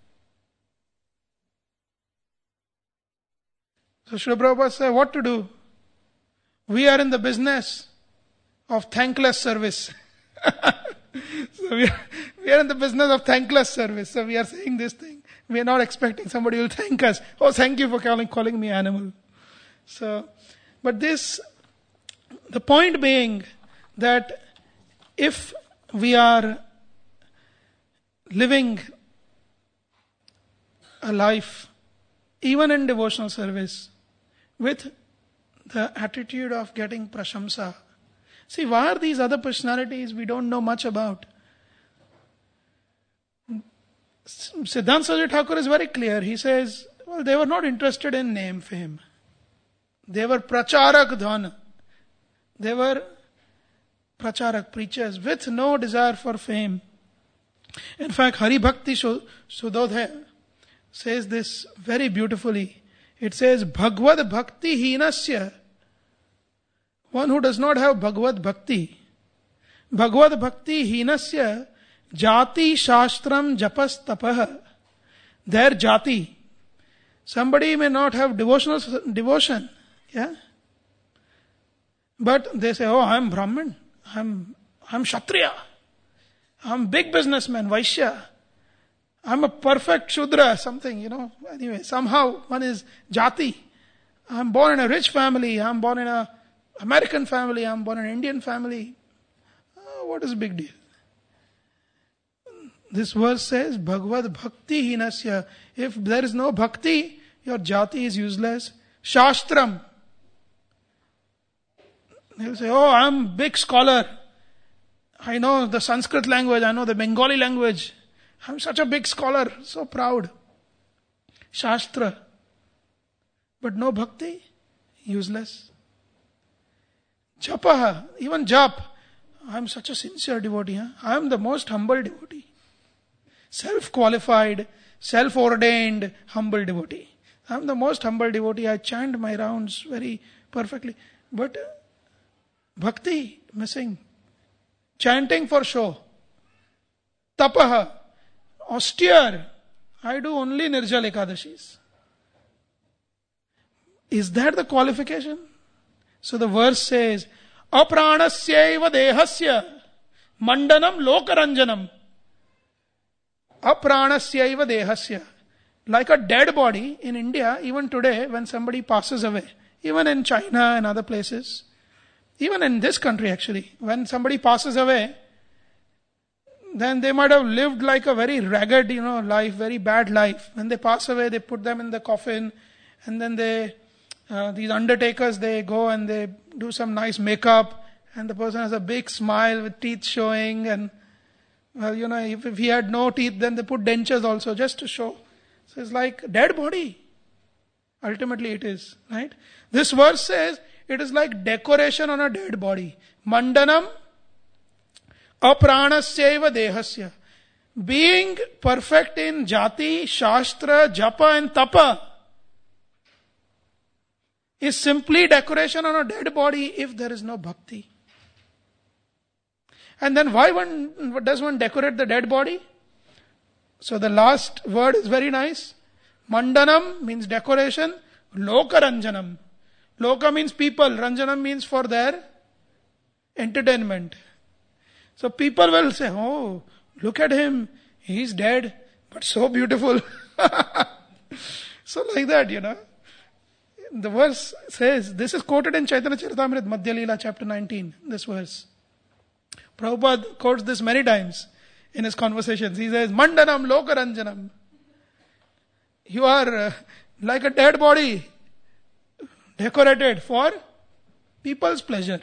So Srila Prabhupada said, what to do? We are in the business of thankless service. So we are in the business of thankless service. So we are saying this thing. We are not expecting somebody will thank us. Oh, thank you for calling me animal. So, but the point being that if we are living a life, even in devotional service, with the attitude of getting prashamsa. See, why are these other personalities we don't know much about? Siddhanta Saraswati Thakur is very clear. He says, well, they were not interested in name, fame. They were pracharak dhana. They were pracharak, preachers, with no desire for fame. In fact, Hari Bhakti Sudodhaya says this very beautifully. It says, Bhagavad Bhakti Hinasya. One who does not have Bhagavad Bhakti. Bhagavad Bhakti Hinasya Jati Shastram Japas Tapah. Their Jati. Somebody may not have devotion. Yeah? But they say, oh, I am Brahmin. I'm Kshatriya. I'm big businessman, Vaishya. I'm a perfect Shudra, something, Anyway, somehow one is Jati. I'm born in a rich family. I'm born in a American family. I'm born in an Indian family. What is the big deal? This verse says, Bhagavad Bhakti Hinasya. If there is no Bhakti, your Jati is useless. Shastram. He'll say, oh, I'm big scholar. I know the Sanskrit language. I know the Bengali language. I'm such a big scholar. So proud. Shastra. But no Bhakti. Useless. Japaha. Even Jap. I'm such a sincere devotee. I am the most humble devotee. Self-qualified, self-ordained, humble devotee. I'm the most humble devotee. I chant my rounds very perfectly. But Bhakti, missing. Chanting for show. Tapaha, austere. I do only Nirjala Ekadashis. Is that the qualification? So the verse says, Apranasya dehasya mandanam lokaranjanam. Apranasya dehasya. Like a dead body in India, even today, when somebody passes away, even in China and other places, even in this country actually, when somebody passes away, then they might have lived like a very ragged, life, very bad life. When they pass away, they put them in the coffin, and then these undertakers, they go and they do some nice makeup, and the person has a big smile with teeth showing, and if he had no teeth, then they put dentures also just to show. So it's like dead body. Ultimately it is, right? This verse says it is like decoration on a dead body. Mandanam apranasya dehasya. Being perfect in jati, shastra, japa and tapa is simply decoration on a dead body if there is no bhakti. And then why does one decorate the dead body? So the last word is very nice. Mandanam means decoration. Loka ranjanam. Loka means people. Ranjanam means for their entertainment. So people will say, oh, look at him. He's dead, but so beautiful. So like that, The verse says, this is quoted in Chaitanya Charitamrita, Madhya Leela, chapter 19, this verse. Prabhupada quotes this many times in his conversations. He says, Mandanam Loka Ranjanam. You are like a dead body, decorated for people's pleasure.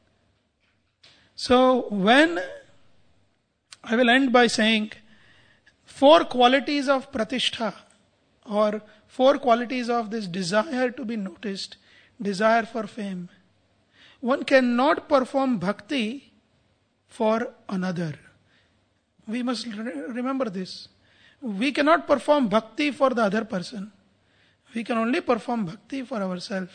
So when I will end by saying 4 qualities of pratishtha, or 4 qualities of this desire to be noticed, desire for fame. One cannot perform bhakti for another. We must remember this. We cannot perform bhakti for the other person. We can only perform bhakti for ourselves.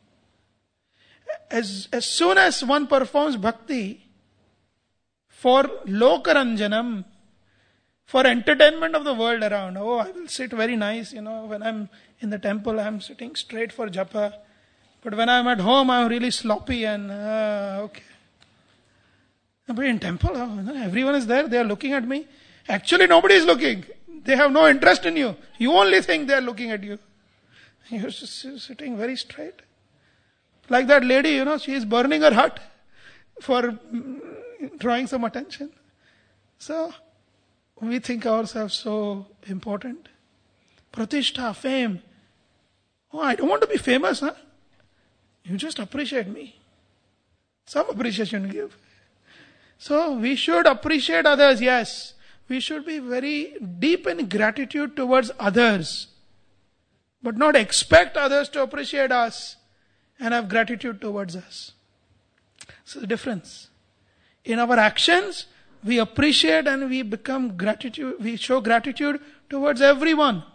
As soon as one performs bhakti for lokaranjanam, for entertainment of the world around, oh, I will sit very nice, when I'm in the temple, I'm sitting straight for japa. But when I'm at home, I'm really sloppy and, okay. But in temple, everyone is there, they are looking at me. Actually, nobody is looking. They have no interest in you. You only think they are looking at you. You're just sitting very straight. Like that lady, she is burning her hut for drawing some attention. So, we think ourselves so important. Pratishtha, fame. Oh, I don't want to be famous, huh? You just appreciate me. Some appreciation give. So, we should appreciate others, yes. We should be very deep in gratitude towards others. But not expect others to appreciate us and have gratitude towards us. So the difference. In our actions, we appreciate and we we show gratitude towards everyone.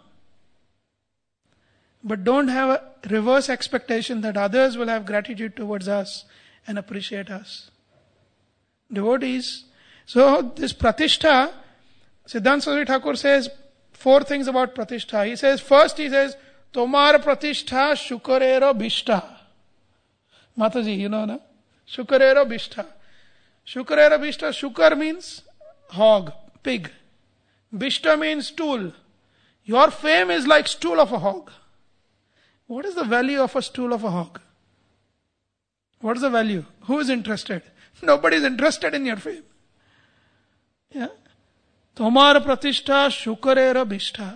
But don't have a reverse expectation that others will have gratitude towards us and appreciate us. Devotees. So this pratishtha, Siddhanta Saraswati Thakur says 4 things about pratishtha. He says, Tomar pratishtha shukarero bhishta. Mataji, na? Shukarero bhishta. Shukarero bhishta. Shukar means hog, pig. Bhishta means stool. Your fame is like stool of a hog. What is the value of a stool of a hog? What is the value? Who is interested? Nobody is interested in your fame. Yeah. Tomar pratishtha shukarera bhishta.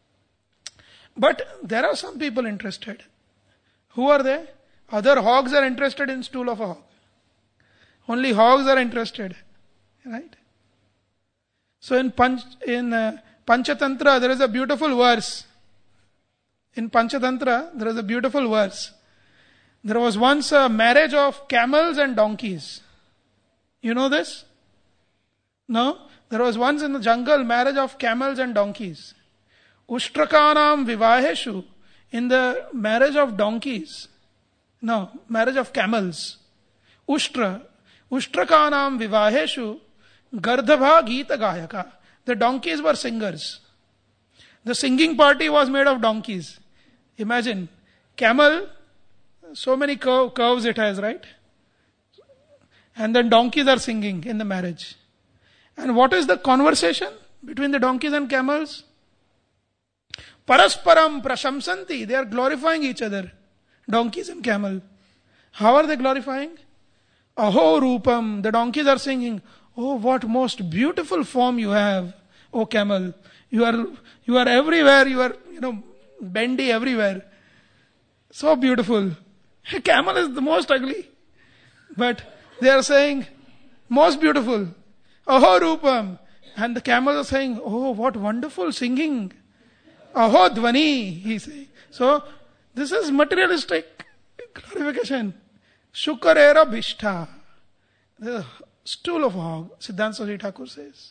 But there are some people interested. Who are they? Other hogs are interested in stool of a hog. Only hogs are interested. Right? So in Panchatantra there is a beautiful verse. In Panchatantra there is a beautiful verse. There was once a marriage of camels and donkeys. You know this? No? There was once in the jungle marriage of camels and donkeys. Ushtrakanam vivaheshu, in the marriage of donkeys. No, marriage of camels. Ushtrakanam vivaheshu, gardhabha gita gayaka. The donkeys were singers. The singing party was made of donkeys. Imagine, camel, so many curves it has, right? And then donkeys are singing in the marriage. And what is the conversation between the donkeys and camels? Parasparam prashamsanti. They are glorifying each other. Donkeys and camel. How are they glorifying? Aho rupam. The donkeys are singing, oh, what most beautiful form you have, oh camel. You are everywhere. You are, bendy everywhere. So beautiful. Camel is the most ugly. But they are saying, most beautiful. Aho rupam. And the camels are saying, oh, what wonderful singing. Aho dhvani, he says. So, this is materialistic glorification. Shukarera bhishta. stool of a hog, Siddhanta Saraswati Thakur says.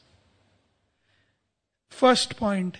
First point,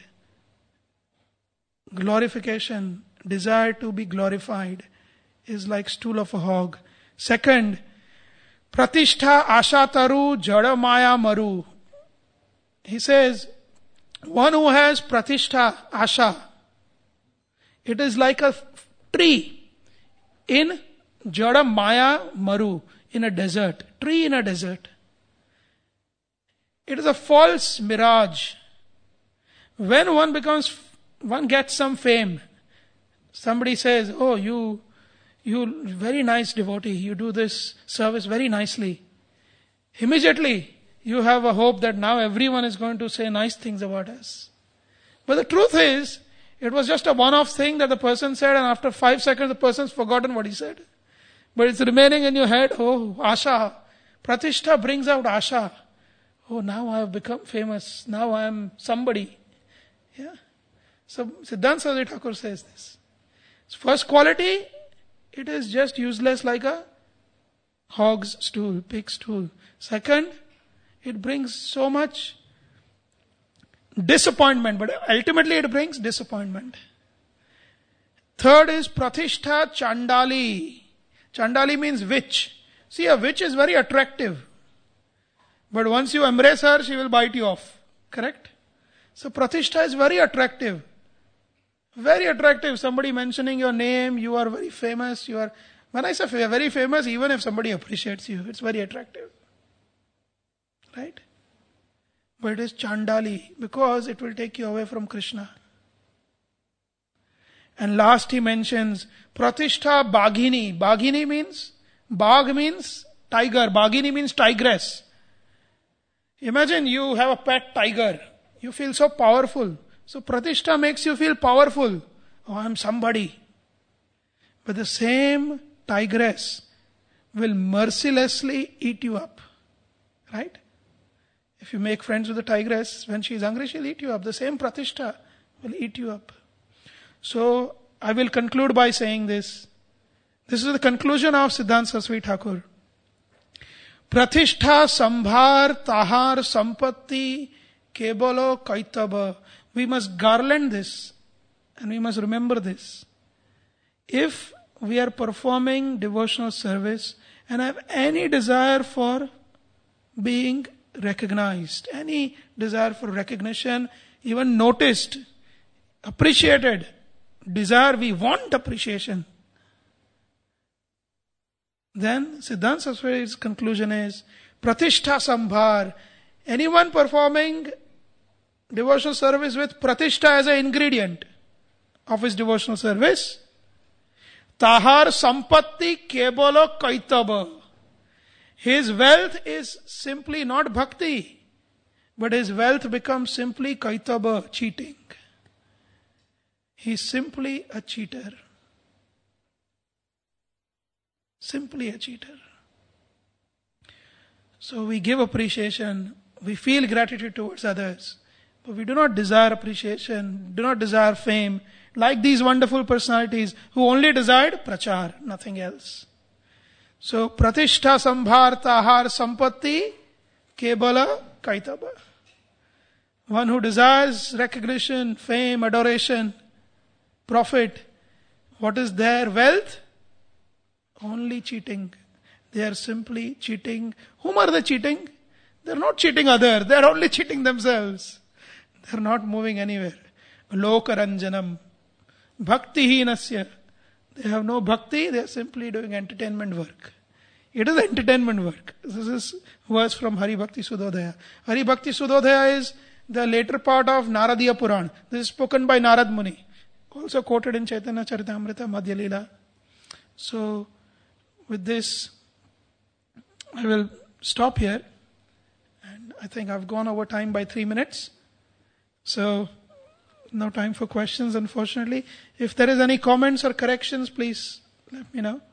glorification, desire to be glorified is like stool of a hog. Second, pratishtha asha taru jada maya maru. He says, one who has pratishtha, asha, it is like a tree in jada maya maru, in a desert. Tree in a desert. It is a false mirage. When one gets some fame, somebody says, oh, you very nice devotee, you do this service very nicely. Immediately, you have a hope that now everyone is going to say nice things about us. But the truth is, it was just a one-off thing that the person said, and after 5 seconds the person's forgotten what he said. But it's remaining in your head, oh, asha. Pratishtha brings out asha. Oh, now I have become famous. Now I am somebody. Yeah. So Siddhanta Saraswati Thakur says this. First quality, it is just useless like a hog's stool, pig's stool. Second, it brings so much disappointment, but ultimately it brings disappointment. Third is pratishtha chandali. Chandali means witch. See, a witch is very attractive. But once you embrace her, she will bite you off. Correct? So pratishtha is very attractive. Very attractive. Somebody mentioning your name, you are very famous. When I say very famous, even if somebody appreciates you, it's very attractive. Right? But it is chandali because it will take you away from Krishna. And last he mentions pratishtha baghini. Baghini means, bagh means tiger. Baghini means tigress. Imagine you have a pet tiger. You feel so powerful. So pratishtha makes you feel powerful. Oh, I'm somebody. But the same tigress will mercilessly eat you up. Right? If you make friends with the tigress, when she is hungry, she'll eat you up. The same pratishtha will eat you up. So, I will conclude by saying this. This is the conclusion of Siddhanta Saraswati Thakur. Pratishtha sambhar tahar sampatti kebalo kaitaba. We must garland this and we must remember this. If we are performing devotional service and have any desire for being recognized, any desire for recognition, even noticed, appreciated, desire, we want appreciation, then Siddhanta Saraswati's conclusion is pratishtha sambhar. Anyone performing devotional service with pratishtha as an ingredient of his devotional service, tahar sampatti kebolo kaitaba. His wealth is simply not bhakti, but his wealth becomes simply kaitaba, cheating. He is simply a cheater. Simply a cheater. So we give appreciation, we feel gratitude towards others, but we do not desire appreciation, do not desire fame, like these wonderful personalities who only desired prachar, nothing else. So, pratishtha sambhar tahar sampatti kebala kaitaba. One who desires recognition, fame, adoration, profit, what is their wealth? Only cheating. They are simply cheating. Whom are they cheating? They are not cheating others. They are only cheating themselves. They are not moving anywhere. Lokaranjanam. Bhakti hinasya. They have no bhakti. They are simply doing entertainment work. It is entertainment work. This is verse from Hari Bhakti Sudodhaya. Hari Bhakti Sudodhaya is the later part of Naradiya Puran. This is spoken by Narad Muni. Also quoted in Chaitanya Charitamrita Madhya Leela. So, with this, I will stop here. And I think I've gone over time by 3 minutes. So, no time for questions, unfortunately. If there is any comments or corrections, please let me know.